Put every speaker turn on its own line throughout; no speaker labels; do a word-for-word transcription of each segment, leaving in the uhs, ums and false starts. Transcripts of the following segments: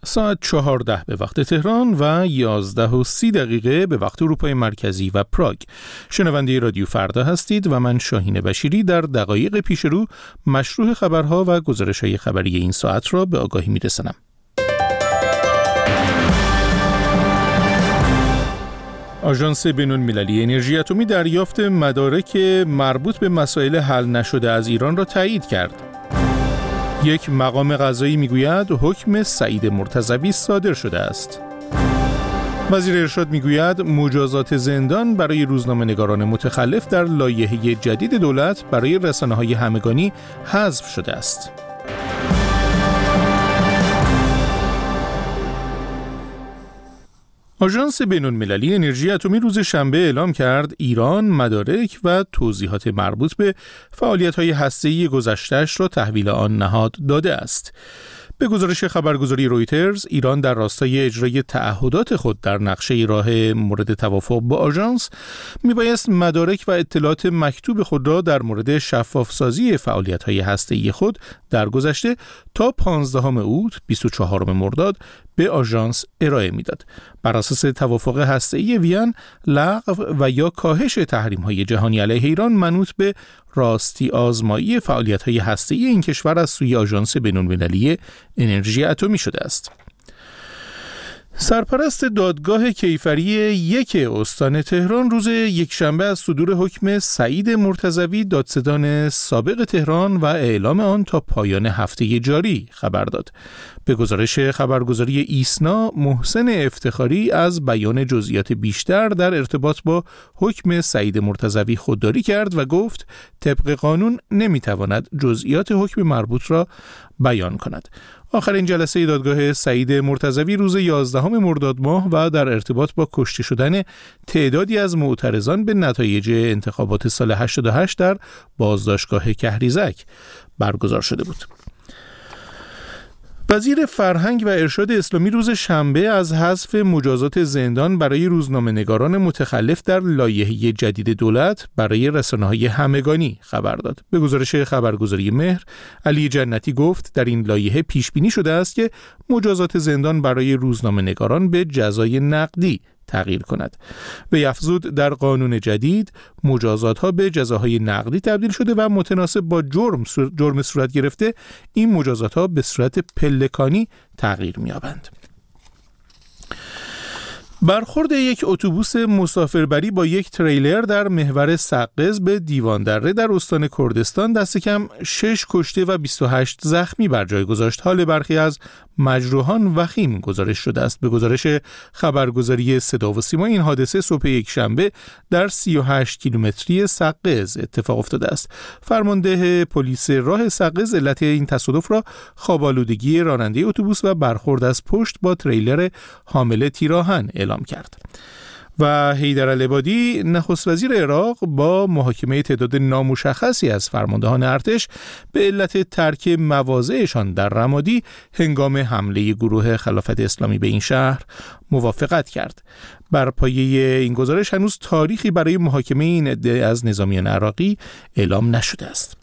ساعت چهارده به وقت تهران و یازده و سی دقیقه به وقت اروپای مرکزی و پراگ. شنونده رادیو فردا هستید و من شاهین بشیری در دقایق پیش رو مشروع خبرها و گزارش‌های خبری این ساعت را به آگاهی می‌رسانم. آژانس بین‌المللی انرژی اتمی دریافت مدارک مربوط به مسائل حل نشده از ایران را تایید کرد. یک مقام قضایی میگوید حکم سعید مرتضوی صادر شده است. وزیر ارشاد میگوید مجازات زندان برای روزنامه‌نگاران متخلف در لایحه جدید دولت برای رسانه‌های همگانی حذف شده است. آژانس بین‌المللی انرژی اتمی روز شنبه اعلام کرد ایران مدارک و توضیحات مربوط به فعالیت‌های هسته‌ای گذشته‌اش را تحویل آن نهاد داده است. به گزارش خبرگزاری رویترز، ایران در راستای اجرای تعهدات خود در نقشه راه مورد توافق با آژانس میبایست مدارک و اطلاعات مکتوب خود را در مورد شفافسازی فعالیت‌های هسته‌ای خود در گذشته تا پانزدهم اوت بیست و چهارم مرداد به آژانس ارائه میداد. بر اساس توافق هسته‌ای وین، لغو و یا کاهش تحریم‌های جهانی علیه ایران منوط به راستی آزمایی فعالیت‌های هسته‌ای این کشور از سوی آژانس بین‌المللی انرژی اتمی شده است. سرپرست دادگاه کیفری یک استان تهران روز یکشنبه از صدور حکم سعید مرتضوی دادستان سابق تهران و اعلام آن تا پایان هفته جاری خبر داد. به گزارش خبرگزاری ایسنا، محسن افتخاری از بیان جزئیات بیشتر در ارتباط با حکم سعید مرتضوی خودداری کرد و گفت طبق قانون نمیتواند جزئیات حکم مربوط را بیان کند. آخرین جلسه دادگاه سعید مرتضوی روز یازدهم مرداد ماه و در ارتباط با کشته شدن تعدادی از معترضان به نتایج انتخابات سال هشتاد و هشت در بازداشتگاه کهریزک برگزار شده بود. وزیر فرهنگ و ارشاد اسلامی روز شنبه از حذف مجازات زندان برای روزنامه‌نگاران متخلف در لایحه جدید دولت برای رسانه‌های همگانی خبر داد. به گزارش خبرگزاری مهر، علی جنتی گفت در این لایحه پیش بینی شده است که مجازات زندان برای روزنامه‌نگاران به جزای نقدی تغییر کند. وی افزود در قانون جدید مجازات‌ها به جزاهای نقدی تبدیل شده و متناسب با جرم جرم صورت گرفته این مجازات‌ها به صورت پلکانی تغییر می‌یابند. برخورد یک اتوبوس مسافربری با یک تریلر در محور سقز به دیوان دره در استان کردستان دست کم شش کشته و بیست و هشت زخمی بر جای گذاشت. حال برخی از مجروحان وخیم گزارش شده است. به گزارش خبرگزاری صدا و سیما، این حادثه صبح یک شنبه در سی و هشت کیلومتری سقز اتفاق افتاده است. فرمانده پلیس راه سقز علت این تصادف را خواب‌آلودگی راننده اتوبوس و برخورد از پشت با تریلر حامل تیراهن اعلام کرد. و حیدر العبادی نخست وزیر عراق با محاکمه تعداد نامشخصی از فرماندهان ارتش به علت ترک مواضعشان در رمادی هنگام حمله گروه خلافت اسلامی به این شهر موافقت کرد. بر پایه این گزارش هنوز تاریخی برای محاکمه این عده از نظامیان عراقی اعلام نشده است.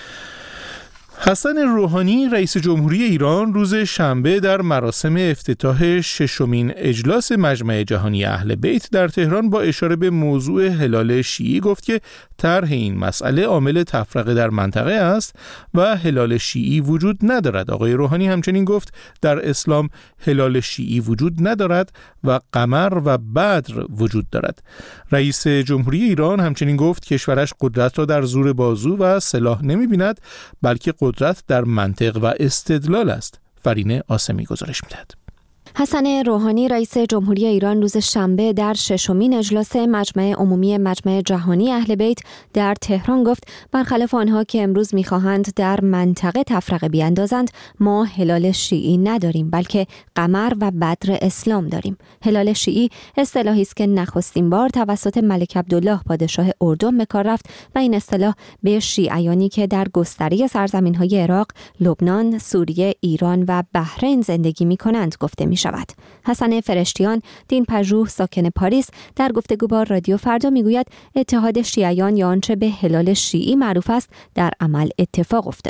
حسن روحانی رئیس جمهوری ایران روز شنبه در مراسم افتتاح ششمین اجلاس مجمع جهانی اهل بیت در تهران با اشاره به موضوع هلال شیعی گفت که طرح این مسئله عامل تفرقه در منطقه است و هلال شیعی وجود ندارد. آقای روحانی همچنین گفت در اسلام هلال شیعی وجود ندارد و قمر و بدر وجود دارد. رئیس جمهوری ایران همچنین گفت کشورش قدرت را در زور بازو و سلاح نمی‌بیند، بلکه قدرت در منطق و استدلال است. فرینه آسمی گزارش می‌دهد.
حسن روحانی رئیس جمهوری ایران روز شنبه در ششمین اجلاس مجمع عمومی مجمع جهانی اهل بیت در تهران گفت برخلاف آنها که امروز می‌خواهند در منطقه تفرقه بیاندازند، ما هلال شیعی نداریم، بلکه قمر و بدر اسلام داریم. هلال شیعی اصطلاحی است که نخستین بار توسط ملک عبدالله پادشاه اردن به کار رفت و این اصطلاح به شیعیانی که در گستره سرزمین‌های عراق، لبنان، سوریه، ایران و بحرین زندگی می‌کنند گفته می شود. حسن فرشتیان، دین پژوه ساکن پاریس، در گفتگو با رادیو فردا میگوید اتحاد شیعیان یا آنچه به هلال شیعی معروف است در عمل اتفاق افتاده.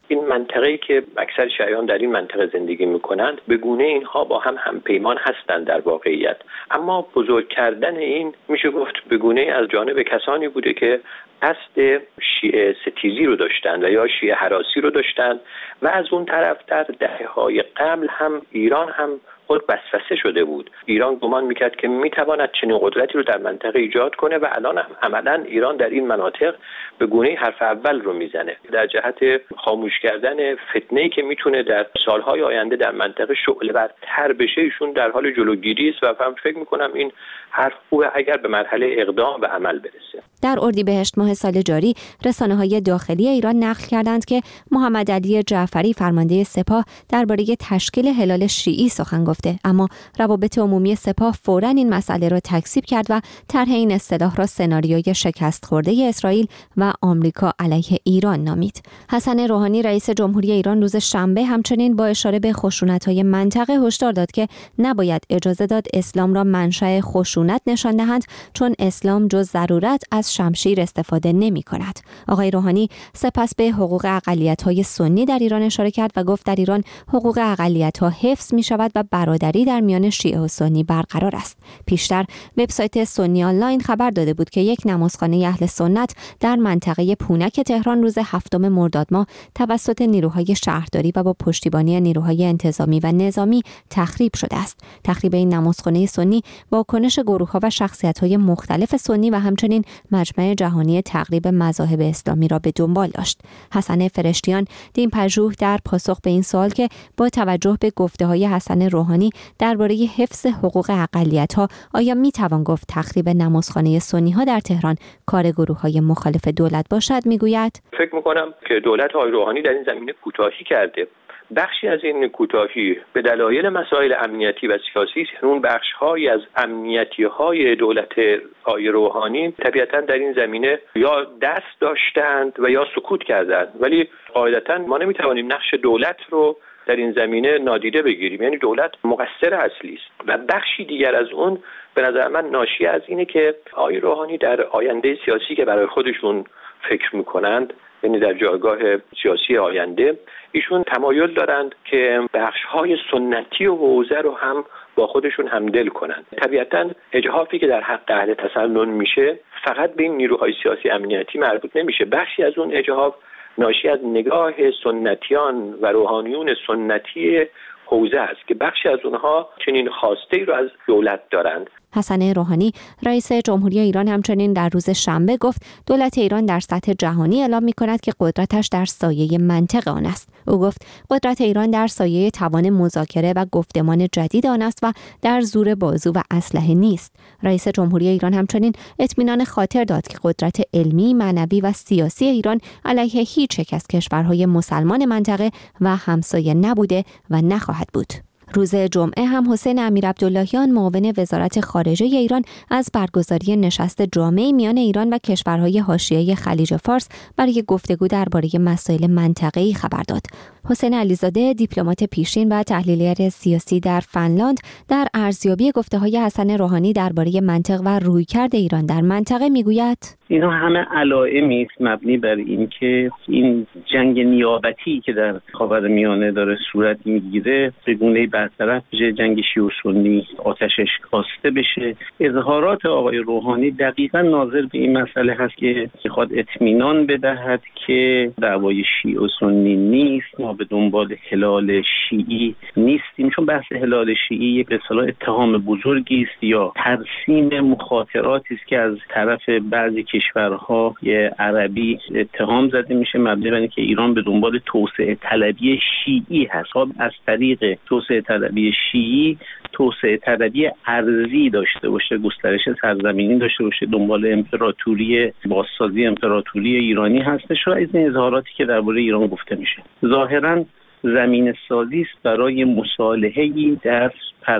این منطقه‌ای که اکثر شیعیان در این منطقه زندگی میکنند به گونه اینها با هم همپیمان هستند در واقعیت. اما بزرگ کردن این میشه گفت به گونه از جانب کسانی بوده که قصد شیعه ستیزی رو داشتند و یا شیعه هراسی رو داشتند و از اون طرف در دهه‌های قبل هم ایران هم خود وسوسه شده بود. ایران گمان میکرد که میتواند چنین قدرتی رو در منطقه ایجاد کنه و الان هم عملاً ایران در این مناطق به گونه حرف اول رو میزنه در جهت خاموش کردن فتنه‌ای که میتونه در سالهای آینده در منطقه شعله‌ورتر بشه. ایشون در حال جلوگیری است و من فکر میکنم این حرف خوبه اگر به مرحله اقدام به عمل برسه.
در اردیبهشت ماه سال جاری رسانه‌های داخلی ایران نقل کردند که محمد علی جعفری فرمانده سپاه درباره تشکیل هلال شیعی سخن گفته، اما روابط عمومی سپاه فوراً این مسئله را تکذیب کرد و طرح این اصطلاح را سناریوی شکست خورده اسرائیل و آمریکا علیه ایران نامید. حسن روحانی رئیس جمهوری ایران روز شنبه همچنین با اشاره به خشونت‌های منطقه هشدار داد که نباید اجازه داد اسلام را منشأ خشونت نشان دهند، چون اسلام جز ضرورت از شمشیر استفاده نمی‌کند. آقای روحانی سپس به حقوق اقلیت‌های سنی در ایران اشاره کرد و گفت در ایران حقوق اقلیت‌ها حفظ می‌شود و برادری در میان شیعه و سنی برقرار است. پیشتر وبسایت سنی آنلاین خبر داده بود که یک نمازخانه اهل سنت در منطقه پونک تهران روز هفتم مرداد ماه توسط نیروهای شهرداری و با پشتیبانی نیروهای انتظامی و نظامی تخریب شده است. تخریب این نمازخانه سنی واکنش گروه‌ها و شخصیت‌های مختلف سنی و همچنین مجمع جهانی تقریب مذاهب اسلامی را به دنبال داشت. حسن فرشتیان دین‌پژوه در پاسخ به این سوال که با توجه به گفته‌های حسن روحانی درباره حفظ حقوق اقلیت‌ها آیا می‌توان گفت تخریب نمازخانه سنی‌ها در تهران کار گروه‌های مخالف دولت باشد، میگوید
فکر می‌کنم که دولت آقای روحانی در این زمینه کوتاهی کرده. بخشی از این کوتاهی به دلایل مسائل امنیتی و سیاسی است. اون بخش‌هایی از امنیتی‌های دولت آقای روحانی طبیعتاً در این زمینه یا دست داشتند و یا سکوت کردند، ولی قاعدتاً ما نمی‌توانیم نقش دولت رو در این زمینه نادیده بگیریم. یعنی دولت مقصر اصلی است و بخشی دیگر از اون به نظر من ناشی از اینه که آقای روحانی در آینده سیاسی که برای خودشون فکر میکنند، یعنی در جایگاه سیاسی آینده، ایشون تمایل دارند که بخش‌های سنتی و حوزه رو هم با خودشون همدل کنند. طبیعتاً اجحافی که در حق اهل تسنن میشه فقط به این نیروهای سیاسی امنیتی مربوط نمیشه. بخشی از اون اجحاف ناشی از نگاه سنتیان و روحانیون سنتی حوزه است که بخشی از اونها چنین خواسته ای رو از دولت دارند.
حسن روحانی رئیس جمهوری ایران همچنین در روز شنبه گفت دولت ایران در سطح جهانی اعلام می‌کند که قدرتش در سایه منطق آن است. او گفت قدرت ایران در سایه توان مذاکره و گفتمان جدید آن است و در زور بازو و اسلحه نیست. رئیس جمهوری ایران همچنین اطمینان خاطر داد که قدرت علمی، معنوی و سیاسی ایران علیه هیچ یک از کشورهای مسلمان منطقه و همسایه نبوده و نخواهد بود. روز جمعه هم حسین امیرعبداللهیان معاون وزارت خارجه ایران از برگزاری نشست جامع میان ایران و کشورهای حاشیه خلیج فارس برای گفتگو درباره مسائل منطقه‌ای خبر داد. حسین علیزاده دیپلمات پیشین و تحلیلگر سیاسی در فنلاند در ارزیابی گفته‌های حسن روحانی درباره منطق و رویکرد ایران در منطقه میگوید
اینا همه علائمی است مبنی بر این که این جنگ نیابتی که در خاورمیانه داره صورت میگیره به گونه‌ای برطرف بشه، جنگ شیعه و سنی آتشش کاسته بشه. اظهارات آقای روحانی دقیقاً ناظر به این مسئله هست که میخواد اطمینان بدهد که دعوای شیعه و سنی نیست، ما به دنبال هلال شیعی نیستیم، چون بحث هلال شیعی یک به اصطلاح اتهام بزرگی است یا ترسیم مخاطراتی است که از طرف بعضی کشورهای عربی اتهام زده میشه مبنی بر اینکه ایران به دنبال توسعه طلبی شیعی هست. از طریق توسعه طلبی شیعی توسعه طلبی ارضی داشته باشه، گسترش سرزمینی داشته باشه، دنبال امپراتوری بازسازی امپراتوری ایرانی هستش و از این اظهاراتی که درباره ایران گفته میشه ظاهراً زمین سازی است برای مصالحه‌ای در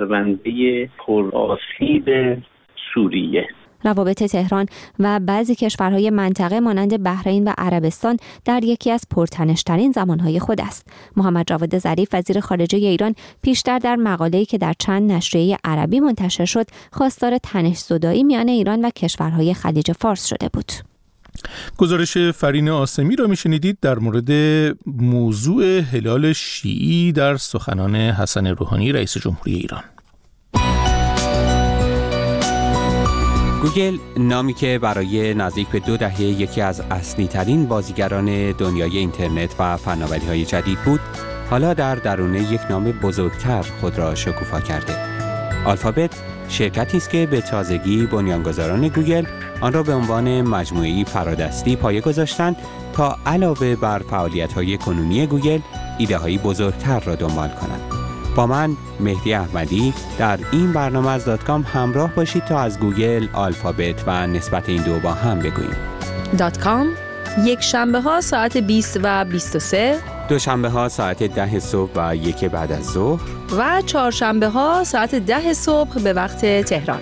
پرونده پرآسیب سوریه.
روابط تهران و بعضی کشورهای منطقه مانند بحرین و عربستان در یکی از پرتنش‌ترین زمانهای خود است. محمد جواد ظریف وزیر خارجه ایران پیشتر در مقاله‌ای که در چند نشریه عربی منتشر شد، خواستار تنش‌زدایی میان ایران و کشورهای خلیج فارس شده بود.
گزارش فرین آسمی را میشنیدید در مورد موضوع هلال شیعی در سخنان حسن روحانی رئیس جمهوری ایران.
گوگل، نامی که برای نزدیک به دو دهه یکی از اصلی‌ترین بازیگران دنیای اینترنت و فناوری‌های جدید بود، حالا در درون یک نام بزرگتر خود را شکوفا کرده. آلفابت شرکتی است که به تازگی بنیانگذاران گوگل آن را به عنوان مجموعه‌ای فرادستی پایه گذاشتند تا علاوه بر فعالیت‌های کنونی گوگل، ایده‌های بزرگتر را دنبال کنند. با من مهدی احمدی در این برنامه از دات کام همراه باشید تا از گوگل، آلفابت و نسبت این دو با هم بگوییم.
دات کام یک شنبه ها ساعت بیست و بیست و سه،
دو شنبه ها ساعت ده صبح و یک بعد از ظهر
و چهارشنبه ها ساعت ده صبح به وقت تهران.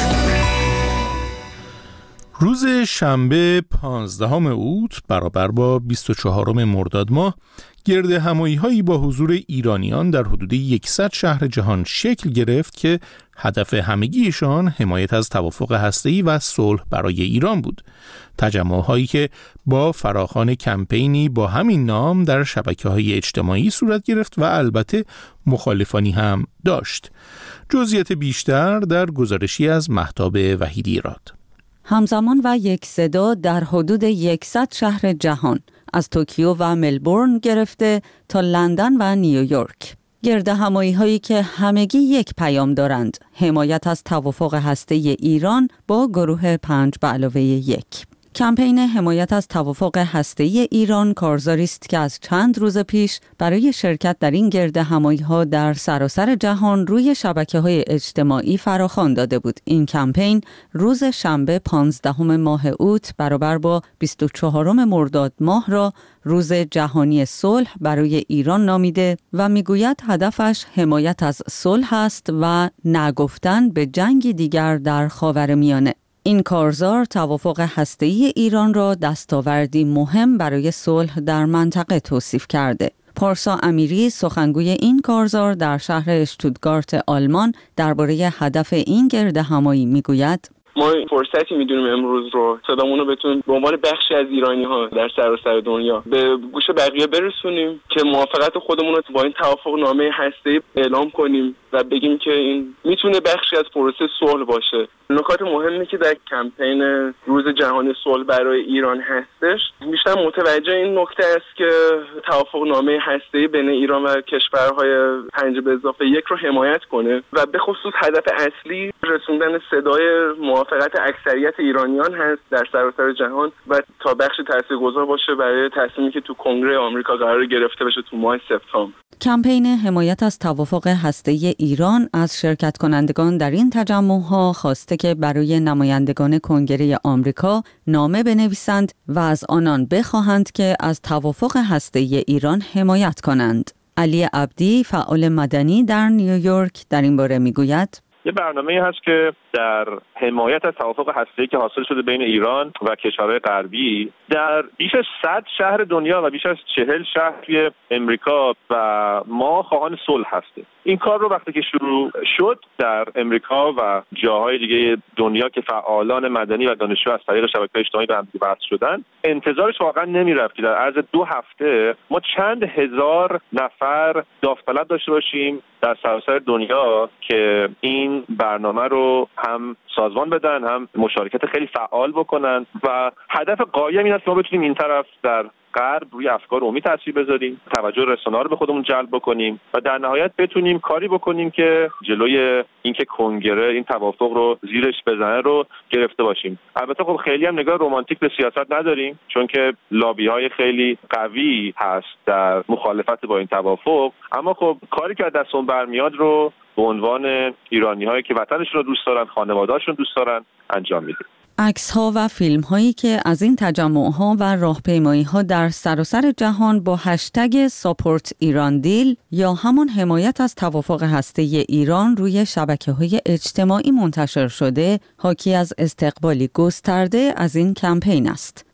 روز شنبه پانزدهم اوت برابر با بیست و چهارم مرداد ماه گرد همایی هایی با حضور ایرانیان در حدود صد شهر جهان شکل گرفت که هدف همگیشان حمایت از توافق هسته‌ای و صلح برای ایران بود. تجمع هایی که با فراخوان کمپینی با همین نام در شبکه‌های اجتماعی صورت گرفت و البته مخالفانی هم داشت. جزئیات بیشتر در گزارشی از مهتاب وحیدی راد.
همزمان و یک صدا در حدود صد شهر جهان، از توکیو و ملبورن گرفته تا لندن و نیویورک، گرد همایی هایی که همگی یک پیام دارند: حمایت از توافق هسته‌ای ایران با گروه پنج به علاوه یک. کمپین حمایت از توافق هسته‌ای ایران کارزاری است که از چند روز پیش برای شرکت در این گرد همایی‌ها در سراسر جهان روی شبکه‌های اجتماعی فراخوان داده بود. این کمپین روز شنبه پانزدهم ماه اوت برابر با بیست و چهارم مرداد ماه را روز جهانی صلح برای ایران نامیده و میگوید هدفش حمایت از صلح است و نگفتن به جنگی دیگر در خاورمیانه. این کارزار توافق هسته‌ای ایران را دستاوردی مهم برای صلح در منطقه توصیف کرده. پارسا امیری، سخنگوی این کارزار در شهر اشتوتگارت آلمان، درباره هدف این گرد همایی میگوید:
ما فرصتی میدونیم امروز رو صدامون رو بتونیم به عنوان بخشی از ایرانی ها در سراسر دنیا به گوش بقیه برسونیم که موافقت خودمون رو با این توافق نامه هسته‌ای اعلام کنیم و بگیم که این میتونه بخشی از پروسه صلح باشه. نکات مهمی که در کمپین روز جهانی صلح برای ایران هستش، بیشتر متوجه این نکته است که توافق نامه هسته‌ای بین ایران و کشورهای پنج به اضافه یک رو حمایت کنه و به خصوص هدف اصلی رسوندن صدای موافقت اکثریت ایرانیان هست در سراسر جهان و تا بخش تاثیرگذار باشه برای تصمیمی که تو کنگره آمریکا قرار گرفته بشه تو ماه سپتامبر.
کمپین حمایت از توافق هسته‌ای ایران از شرکت کنندگان در این تجمع‌ها خواسته که برای نمایندگان کنگره آمریکا نامه بنویسند و از آنان بخواهند که از توافق هسته‌ای ایران حمایت کنند. علی عبدی، فعال مدنی در نیویورک، در این باره میگوید:
یه برنامه‌ای هست که در حمایت از توافق هسته‌ای که حاصل شده بین ایران و کشورهای غربی در بیش از صد شهر دنیا و بیش از چهل شهر توی امریکا و ما خواهان صلح هستیم. این کار رو وقتی که شروع شد در امریکا و جاهای دیگه دنیا که فعالان مدنی و دانشجو از طریق شبکه‌های اجتماعی به هم وصل شدن، انتظارش واقعا نمی‌رفت که در عرض دو هفته ما چند هزار نفر داوطلب داشته باشیم در سراسر دنیا که این برنامه رو هم سازمان بدن، هم مشارکت خیلی فعال بکنن و هدف قایم این است که ما بتونیم این طرف در غرب روی افکار عمومی تاثیر بذاریم، توجه رسانه‌ها رو به خودمون جلب بکنیم و در نهایت بتونیم کاری بکنیم که جلوی اینکه کنگره این توافق رو زیرش بزنه رو گرفته باشیم. البته خب خیلی هم نگاه رمانتیک به سیاست نداریم، چون که لابی‌های خیلی قوی هست در مخالفت با این توافق، اما خب کاری که از دستمون برمیاد رو به عنوان ایرانی‌هایی که وطنشون رو دوست دارن، خانواده‌هاشون دوست دارن انجام میدیم.
عکس‌ها و فیلم‌هایی که از این تجمع‌ها و راهپیمایی‌ها در سراسر جهان با هشتگ ساپورت ایران دیل یا همون حمایت از توافق هسته‌ای ایران روی شبکه‌های اجتماعی منتشر شده، حاکی از استقبالی گسترده از این کمپین است.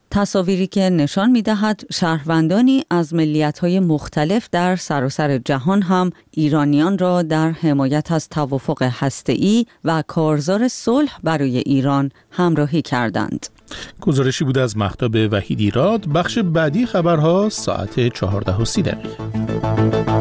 تصاویری که نشان می‌دهد شهروندانی از ملیت‌های مختلف در سراسر جهان هم ایرانیان را در حمایت از توافق هسته‌ای و کارزار صلح برای ایران همراهی کردند.
گزارشی بود از مهتاب وحیدی راد. بخش بعدی خبرها ساعت چهارده و سی دقیقه.